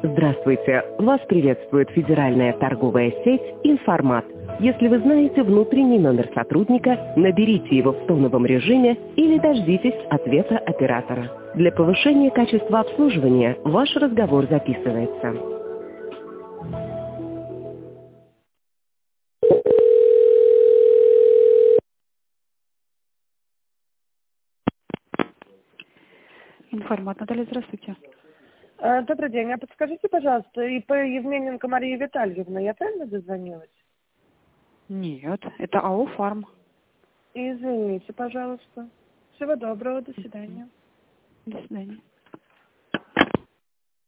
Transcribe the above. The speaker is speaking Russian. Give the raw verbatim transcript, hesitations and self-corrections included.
Здравствуйте! Вас приветствует федеральная торговая сеть «Информат». Если вы знаете внутренний номер сотрудника, наберите его в тоновом режиме или дождитесь ответа оператора. Для повышения качества обслуживания ваш разговор записывается. Информат. Наталья, здравствуйте. А, Добрый день. А подскажите, пожалуйста, ИП Евмененко Мария Витальевна, я правильно дозвонилась? Нет, это АО «Фарм». Извините, пожалуйста. Всего доброго, до свидания. До свидания.